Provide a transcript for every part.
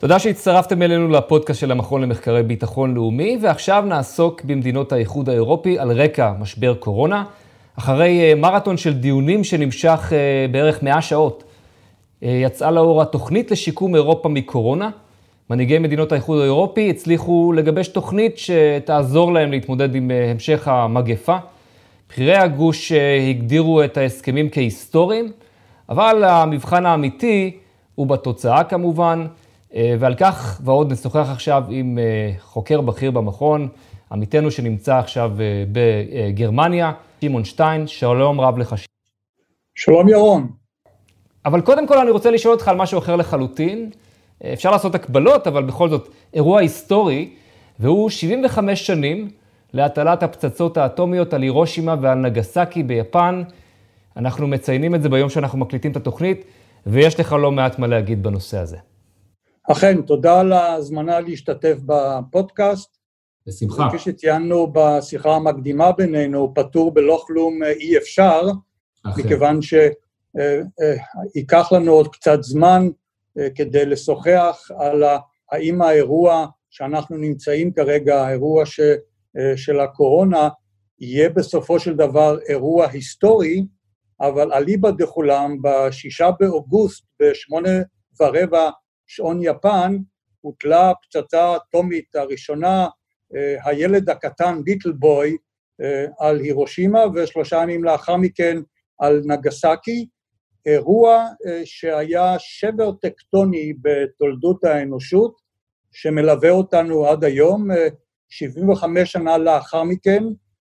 תודה שהצטרפתם אלינו לפודקאסט של המכון למחקרי ביטחון לאומי, ועכשיו נעסוק במדינות האיחוד האירופי על רקע משבר קורונה, אחרי מרתון של דיונים שנמשך בערך 100 שעות. יצאה לאור התוכנית לשיקום אירופה מקורונה. מנהיגי מדינות האיחוד האירופי הצליחו לגבש תוכנית שתעזור להם להתמודד עם המשך המגפה. בכירי הגוש הגדירו את ההסכמים כהיסטוריים, אבל המבחן האמיתי הוא בתוצאה כמובן, ועל כך ועוד נשוחח עכשיו עם חוקר בכיר במכון, עמיתנו שנמצא עכשיו בגרמניה, שמעון שטיין. שלום רב לך. שלום ירון. אבל קודם כל אני רוצה לשאול אותך על משהו אחר לחלוטין. אפשר לעשות הקבלות, אבל בכל זאת אירוע היסטורי, והוא 75 שנים להטלת הפצצות האטומיות על הירושימה ועל נגסקי ביפן. אנחנו מציינים את זה ביום שאנחנו מקליטים את התוכנית, ויש לך לא מעט מה להגיד בנושא הזה. אכן, תודה על ההזמנה להשתתף בפודקאסט. בשמחה. כפי שציינו בשיחה המקדימה בינינו, פטור בלא כלום אי אפשר, מכיוון שייקח לנו עוד קצת זמן כדי לשוחח על האם האירוע שאנחנו נמצאים כרגע, האירוע של הקורונה, יהיה בסופו של דבר אירוע היסטורי, אבל אליבא דכולם, ב6 באוגוסט, ב8:15 שעון יפן, הוטלה פצצה האטומית הראשונה, הילד הקטן, ליטל בוי, על הירושימה, ו3 ימים לאחר מכן על נגסקי, אירוע שהיה שבר טקטוני בתולדות האנושות, שמלווה אותנו עד היום, 75 שנה לאחר מכן.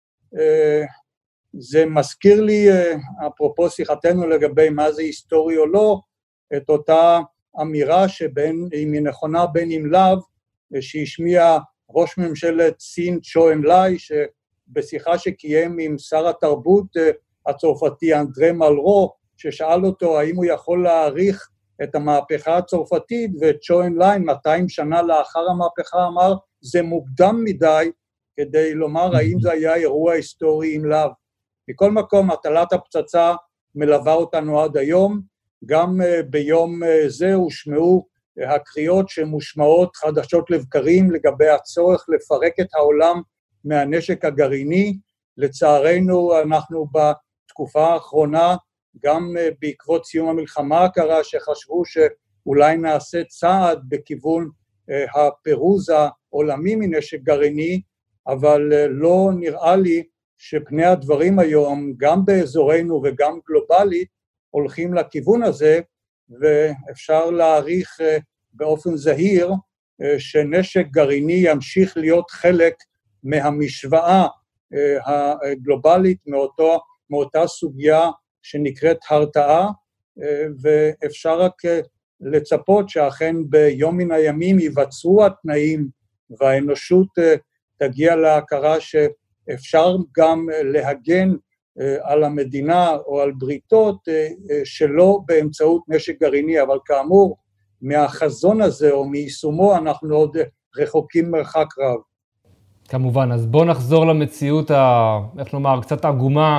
זה מזכיר לי, אפרופו שיחתנו לגבי מה זה היסטורי או לא, את אותה אמירה שבין, אם היא נכונה בין אם לאו, שהשמיע ראש ממשלת סין צ'ו אנלאי, שבשיחה שקיים עם שר התרבות הצרפתי אנדרי מלרו, ששאל אותו האם הוא יכול להעריך את המהפכה הצרפתית, וצ'ו אנלאי 200 שנה לאחר המהפכה אמר, זה מוקדם מדי כדי לומר האם זה היה אירוע היסטורי אם לאו. מכל מקום, הטלת הפצצה מלווה אותנו עד היום, גם ביום זה הושמעו הקריאות שמושמעות חדשות לבקרים לגבי הצורך לפרק את העולם מהנשק הגרעיני. לצערנו אנחנו בתקופה האחרונה, גם בעקבות סיום המלחמה הקרה שחשבו שאולי נעשה צעד בכיוון הפירוז העולמי מנשק גרעיני, אבל לא נראה לי שפני הדברים היום, גם באזורנו וגם גלובלית, הולכים לכיוון הזה, ואפשר להעריך באופן זהיר שנשק גרעיני ימשיך להיות חלק מהמשוואה הגלובלית מאותה סוגיה שנקראת הרתעה, ואפשר רק לצפות שאכן ביום מן הימים ייווצרו התנאים והאנושות תגיע להכרה שאפשר גם להגן על המדינה או על בריתות שלא באמצעות נשק גרעיני, אבל כאמור מהחזון הזה או מיישומו אנחנו עוד רחוקים מרחק רב. כמובן, אז בואו נחזור למציאות, איך נאמר, קצת עגומה,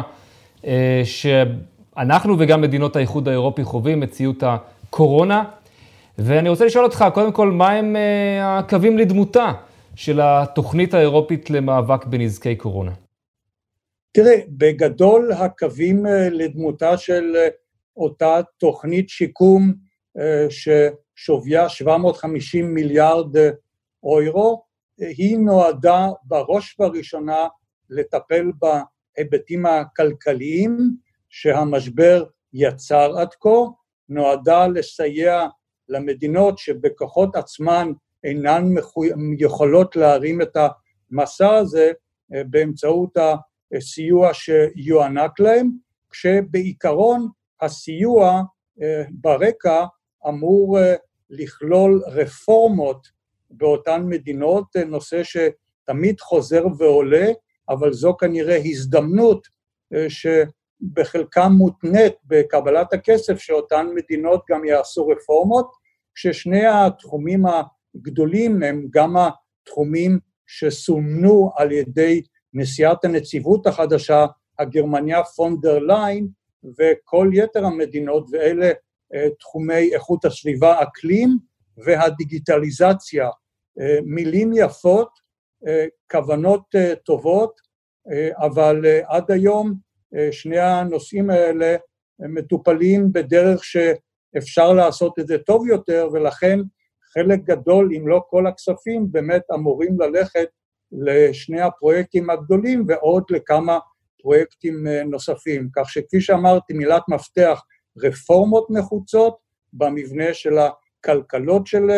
שאנחנו וגם מדינות האיחוד האירופי חווים, מציאות הקורונה, ואני רוצה לשאול אותך, קודם כל, מה הם הקווים לדמותה של התוכנית האירופית למאבק בנזקי קורונה? תראה, בגדול הקווים לדמותה של אותה תוכנית שיקום ששוויה 750 מיליארד אירו, היא נועדה בראש ובראשונה לטפל בהיבטים הכלכליים שהמשבר יצר עד כה, נועדה לסייע למדינות שבכוחות עצמן אינן יכולות להרים את המסע הזה באמצעות הסיוע שיוענק להם, כשבעיקרון הסיוע ברקע אמור לכלול רפורמות באותן מדינות, נושא שתמיד חוזר ועולה, אבל זו כנראה הזדמנות שבחלקם מותנית בקבלת הכסף שאותן מדינות גם יעשו רפורמות, כששני התחומים הגדולים הם גם התחומים שסומנו על ידי נשיאת הנציבות החדשה, הגרמניה פון דר ליין, וכל יתר המדינות, ואלה תחומי איכות הסביבה, אקלים והדיגיטליזציה. מילים יפות, כוונות טובות, אבל עד היום שני הנושאים האלה מטופלים בדרך שאפשר לעשות את זה טוב יותר, ולכן חלק גדול, אם לא כל הכספים, באמת אמורים ללכת לשני הפרויקטים הגדולים ועוד לכמה פרויקטים נוספים. כך שכפי שאמרתי, מילת מפתח, רפורמות נחוצות במבנה של הכלכלות של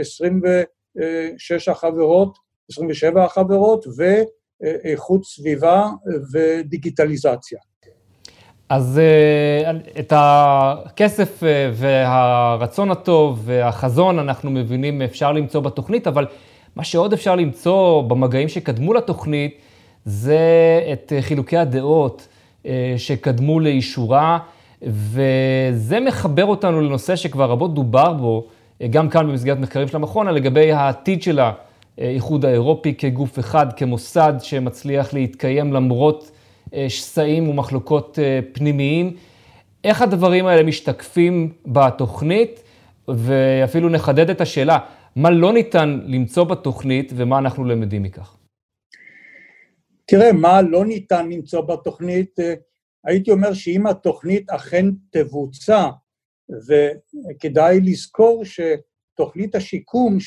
26 החברות, 27 החברות, ואיכות סביבה ודיגיטליזציה. אז את הכסף והרצון הטוב והחזון אנחנו מבינים אפשר למצוא בתוכנית, אבל מה שעוד אפשר למצוא במגעים שקדמו לתוכנית, זה את חילוקי הדעות שקדמו לאישורה, וזה מחבר אותנו לנושא שכבר רבות דובר בו, גם כאן במסגרת מחקרים של המכון, לגבי העתיד של האיחוד האירופי כגוף אחד, כמוסד שמצליח להתקיים למרות שסעים ומחלוקות פנימיים. איך הדברים האלה משתקפים בתוכנית, ואפילו נחדד את השאלה, מה לא ניתן למצוא בתוכנית ומה אנחנו למדים מכך? תראה, מה לא ניתן למצוא בתוכנית, הייתי אומר שאם התוכנית אכן תבוצע, וכדאי לזכור שתוכנית השיקום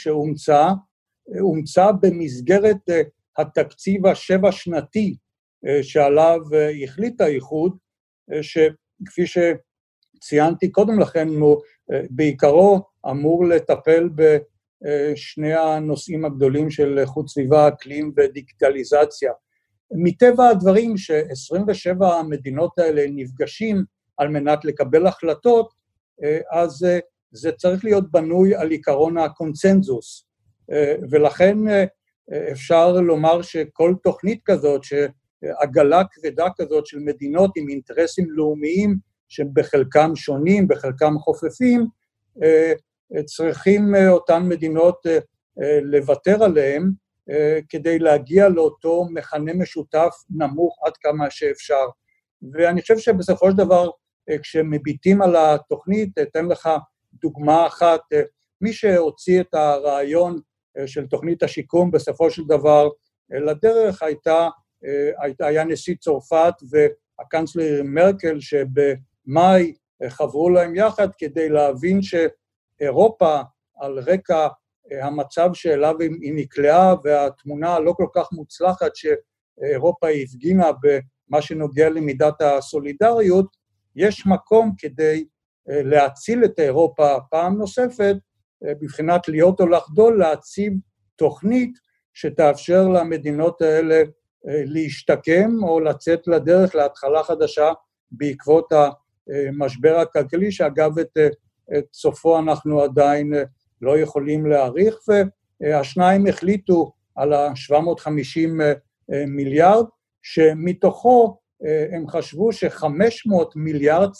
שהומצא במסגרת התקציב השבע שנתי שעליו החליט האיחוד, שכפי שציינתי קודם לכן, בעיקרו אמור לטפל בשני הנושאים הגדולים של איכות סביבה, אקלים ודיגיטליזציה. מטבע הדברים ש27 המדינות האלה נפגשים על מנת לקבל החלטות, אז זה צריך להיות בנוי על עיקרון הקונצנזוס, ולכן אפשר לומר שכל תוכנית כזאת, שעגלה כבדה כזאת של מדינות עם אינטרסים לאומיים, שבחלקם שונים, בחלקם חופפים, צריכים אותן מדינות לוותר עליהם, כדי להגיע לאותו מכנה משותף נמוך עד כמה שאפשר. ואני חושב שבסופו של דבר, כשמביטים על התוכנית, אתן לך דוגמה אחת, מי שהוציא את הרעיון של תוכנית השיקום בסופו של דבר לדרך היה נשיא צרפת והקנצלר מרקל, שבמאי חברו להם יחד כדי להבין שאירופה על רקע המצב שאליו היא נקלעה והתמונה הלא כל כך מוצלחת שאירופה הפגינה במה שנוגע למידת הסולידריות, יש מקום כדי להציל את אירופה פעם נוספת, בבחינת להיות או לחדול, להציב תוכנית שתאפשר למדינות האלה להשתקם או לצאת לדרך להתחלה חדשה בעקבות המשבר הכלכלי, שאגב את סופו אנחנו עדיין לא יכולים להעריך, והשניים החליטו על ה-750 מיליארד, שמתוכו הם חשבו ש500 מיליארד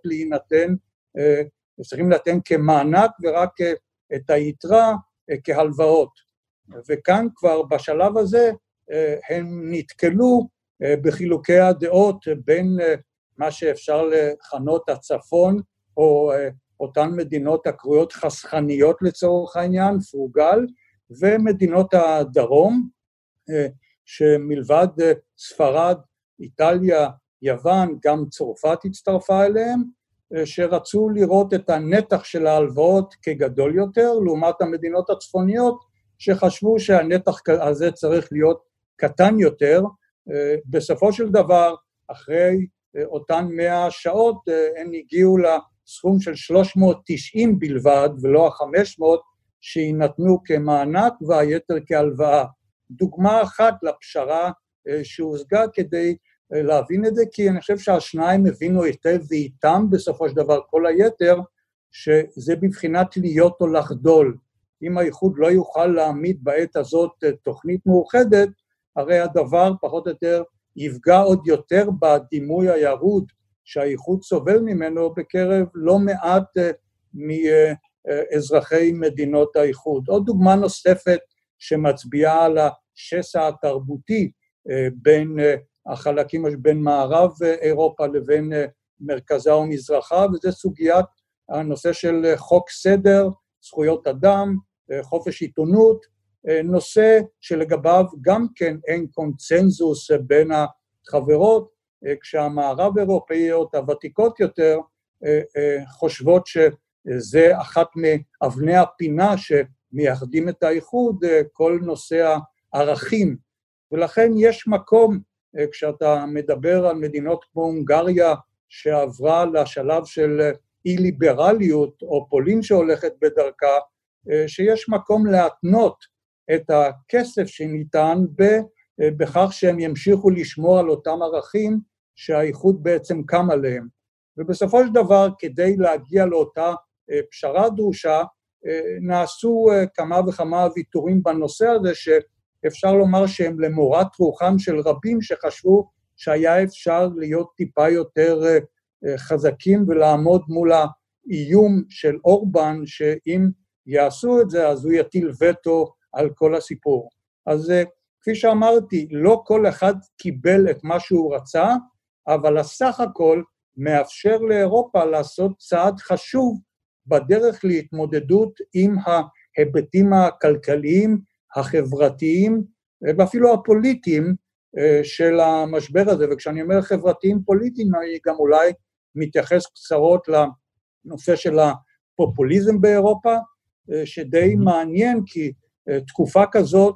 צריכים להינתן כמענק, ורק את היתרה כהלוואות. וכאן כבר בשלב הזה הם נתקלו בחילוקי הדעות בין מה שאפשר לכנות הצפון, או אותן מדינות הקרויות חסכניות לצורך העניין, פרוגל, ומדינות הדרום, שמלבד ספרד, איטליה, יוון, גם צרפת הצטרפה אליהם, שרצו לראות את הנתח של ההלוואות כגדול יותר, לעומת המדינות הצפוניות, שחשבו שהנתח הזה צריך להיות קטן יותר. בסופו של דבר, אחרי אותן 100 שעות, הם הגיעו לסכום של 390 בלבד, ולא ה-500, שיינתנו כמענק והיתר כהלוואה. דוגמה אחת לפשרה שהושגה כדי להבין את זה, כי אני חושב שהשניים הבינו היטב ואיתם בסופו של דבר כל היתר, שזה בבחינת להיות או לחדול. אם האיחוד לא יוכל להעמיד בעת הזאת תוכנית מאוחדת, הרי הדבר פחות או יותר יפגע עוד יותר בדימוי הירוד שהאיחוד סובל ממנו בקרב לא מעט מאזרחי מדינות האיחוד. עוד דוגמה נוספת שמצביעה על השסע התרבותי בין החלקים בין מערב אירופה לבין מרכזה ומזרחה, וזה סוגיית הנושא של חוק סדר זכויות אדם, חופש עיתונות, נושא שלגביו גם כן אין קונצנזוס בין החברות, כשהמערב אירופאיות הוותיקות יותר חושבות שזה אחת מאבני הפינה שמייחדים את האיחוד, כל נושא הערכים, ולכן יש מקום כשאתה מדבר על מדינות כמו הונגריה שעברה לשלב של אי-ליברליות או פולין שהולכת בדרכה, שיש מקום להתנות את הכסף שניתן בכך שהם ימשיכו לשמור על אותם ערכים שהאיחוד בעצם קם עליהם. ובסופו של דבר, כדי להגיע לאותה פשרה דרושה, נעשו כמה וכמה ויתורים בנושא הזה, שאפשר לומר שהם למורת רוחם של רבים שחשבו שהיה אפשר להיות טיפה יותר חזקים ולעמוד מול האיום של אורבן, שאם יעשו את זה, אז הוא יטיל וטו על כל הסיפור. אז כפי שאמרתי, לא כל אחד קיבל את מה שהוא רצה, אבל הסך הכל מאפשר לאירופה לעשות צעד חשוב בדרך להתמודדות עם ההיבטים הכלכליים, החברתיים, ואפילו הפוליטיים של המשבר הזה. וכשאני אומר חברתיים פוליטיים, אני גם אולי מתייחס קצרות לנושא של הפופוליזם באירופה, שדי מעניין, כי תקופה כזאת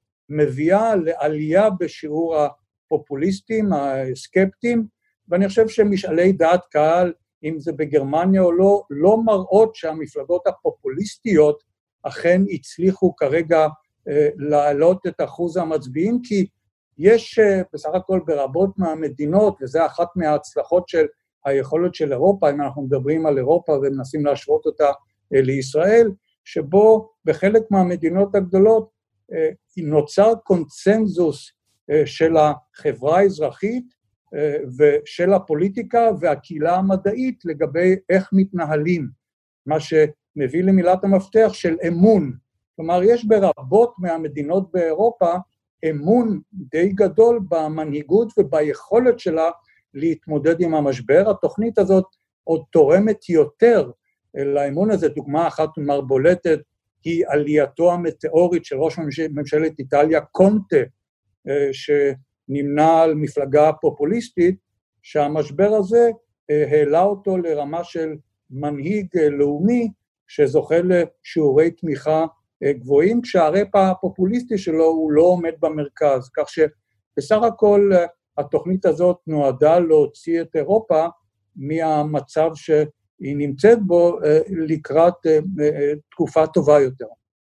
מביאה לעלייה בשיעור הפופוליסטים, הסקפטים, ואני חושב שמשאלי דעת קהל, אם זה בגרמניה או לא, לא מראות שהמפלגות הפופוליסטיות אכן הצליחו כרגע להעלות את אחוז המצביעים, כי יש בסך הכל ברבות מהמדינות, וזה אחת מההצלחות של היכולת של אירופה, אם אנחנו מדברים על אירופה ומנסים להשוות אותה לישראל, שבו בחלק מהמדינות הגדולות נוצר קונצנזוס של החברה האזרחית ושל הפוליטיקה והקהילה המדעית לגבי איך מתנהלים, מה שמביא למילת המפתח של אמון. כלומר, יש ברבות מהמדינות באירופה אמון די גדול במנהיגות וביכולת שלה להתמודד עם המשבר. התוכנית הזאת עוד תורמת יותר לאמון הזה. דוגמה אחת בולטת היא עלייתו המטאורית של ראש ממשלת איטליה קונטה, שנמנה על מפלגה פופוליסטית, שהמשבר הזה העלה אותו לרמה של מנהיג לאומי שזוכה לשיעורי תמיכה גבוהים, כשהרקע הפופוליסטי שלו הוא לא עומד במרכז, כך שבסך הכל התוכנית הזאת נועדה להוציא את אירופה מהמצב שהיא נמצאת בו לקראת תקופה טובה יותר.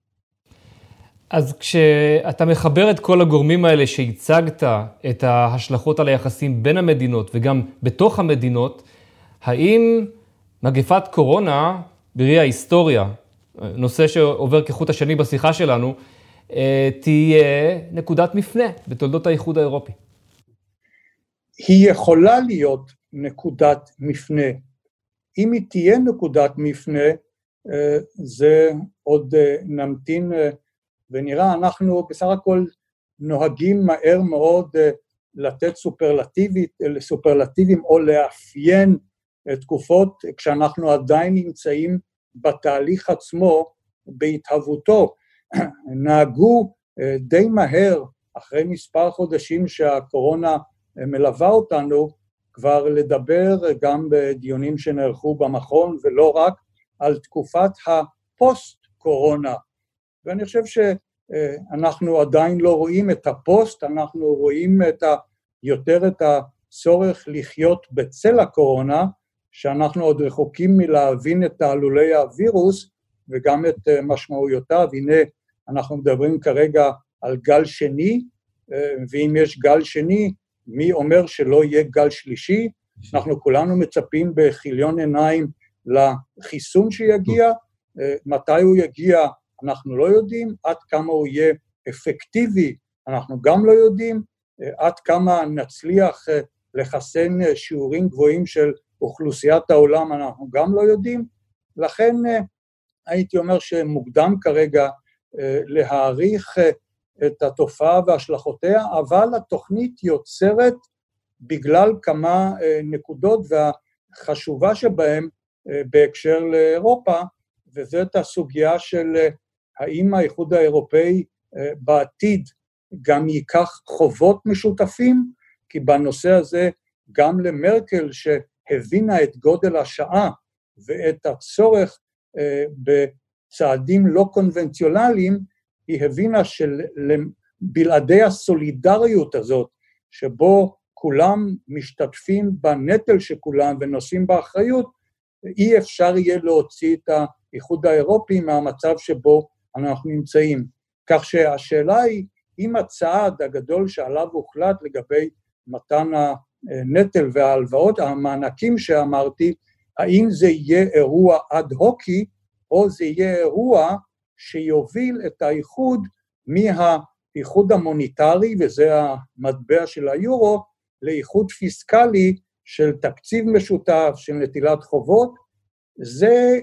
אז כשאתה מחבר את כל הגורמים האלה שהצגת, את ההשלכות על היחסים בין המדינות וגם בתוך המדינות, האם מגפת קורונה, בראי ההיסטוריה, נושא שעובר כחוט השני בשיחה שלנו, תהיה נקודת מפנה בתולדות האיחוד האירופי? היא יכולה להיות נקודת מפנה. אם היא תהיה נקודת מפנה, זה עוד נמתין ונראה. אנחנו בסך הכל נוהגים מהר מאוד לתת סופרלטיבים או לאפיין תקופות כשאנחנו עדיין נמצאים בתהליך עצמו, בהתהוותו. נהגו די מהר, אחרי מספר חודשים שהקורונה מלווה אותנו, כבר לדבר גם בדיונים שנערכו במכון, ולא רק על תקופת הפוסט-קורונה. ואני חושב שאנחנו עדיין לא רואים את הפוסט, אנחנו רואים יותר את הצורך לחיות בצל הקורונה, שאנחנו עוד רחוקים מלהבין את תעלולי הווירוס, וגם את משמעויותיו. הנה, אנחנו מדברים כרגע על גל שני, ואם יש גל שני, מי אומר שלא יהיה גל שלישי? אנחנו כולנו מצפים בכיליון עיניים לחיסון שיגיע, מתי הוא יגיע אנחנו לא יודעים, עד כמה הוא יהיה אפקטיבי אנחנו גם לא יודעים, עד כמה נצליח לחסן שיעורים גבוהים של אוכלוסיית העולם אנחנו גם לא יודעים, לכן הייתי אומר שמוקדם כרגע להעריך את התופעה והשלכותיה, אבל התוכנית יוצרת בגלל כמה נקודות, והחשובה שבהם בהקשר לאירופה, וזאת הסוגיה של האם האיחוד האירופאי בעתיד גם ייקח חובות משותפים, כי בנושא הזה גם למרקל שהבינה את גודל השעה ואת הצורך בצעדים לא קונבנציונליים, היא הבינה שבלעדי הסולידריות הזאת, שבו כולם משתתפים בנטל שכולם ונושאים באחריות, אי אפשר יהיה להוציא את האיחוד האירופי מהמצב שבו אנחנו נמצאים. כך שהשאלה היא, אם הצעד הגדול שעליו הוחלט לגבי מתן הנטל וההלוואות, המענקים שאמרתי, האם זה יהיה אירוע אד הוקי, או זה יהיה אירוע שיוביל את האיחוד מהאיחוד המוניטרי, וזה המטבע של היורו, לאיחוד פיסקלי של תקציב משותף, של נטילת חובות. זה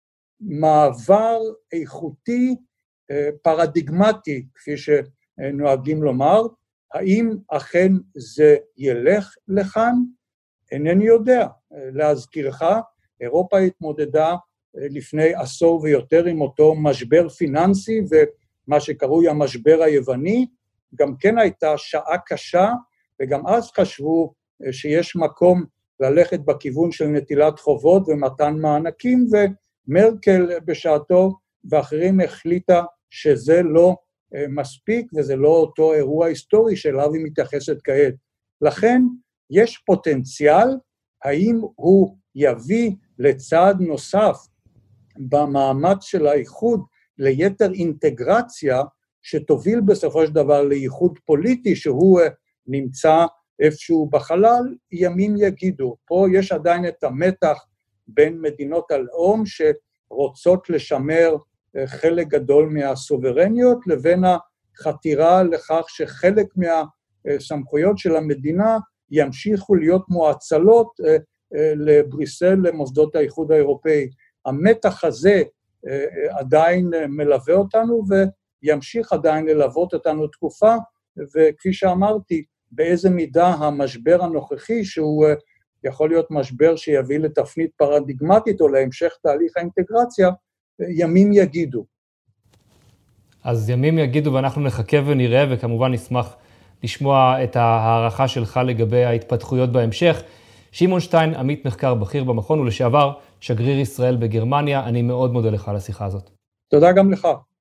מעבר איכותי פרדיגמטי, כפי שנוהגים לומר. האם אכן זה ילך לכאן? אינני יודע. להזכירך, אירופה התמודדה לפני עשור ויותר עם אותו משבר פיננסי, ומה שקרוי המשבר היווני, גם כן הייתה שעה קשה, וגם אז חשבו שיש מקום ללכת בכיוון של נטילת חובות ומתן מענקים, ומרקל בשעתו ואחרים החליטה שזה לא מספיק, וזה לא אותו אירוע היסטורי שאליו היא מתייחסת כעת. לכן יש פוטנציאל, האם הוא יביא לצעד נוסף במאמץ של האיחוד ליתר אינטגרציה, שתוביל בסופו של דבר לאיחוד פוליטי שהוא נמצא איפשהו בחלל, ימים יגידו. פה יש עדיין את המתח בין מדינות הלאום שרוצות לשמר חלק גדול מהסוברניות, לבין החתירה לכך שחלק מהסמכויות של המדינה ימשיכו להיות מואצלות לבריסל, למוסדות האיחוד האירופאי. המתח הזה עדיין מלווה אותנו וימשיך עדיין ללוות אותנו תקופה, וכפי שאמרתי, באיזה מידה המשבר הנוכחי, שהוא יכול להיות משבר שיביא לתפנית פרדיגמטית או להמשך תהליך האינטגרציה, ימים יגידו. אז ימים יגידו ואנחנו נחכה ונראה, וכמובן נשמח לשמוע את הערכה שלך לגבי ההתפתחויות בהמשך. שמעון שטיין, עמית מחקר בכיר במכון ולשעבר שגריר ישראל בגרמניה, אני מאוד מודה לך על השיחה הזאת. תודה גם לך.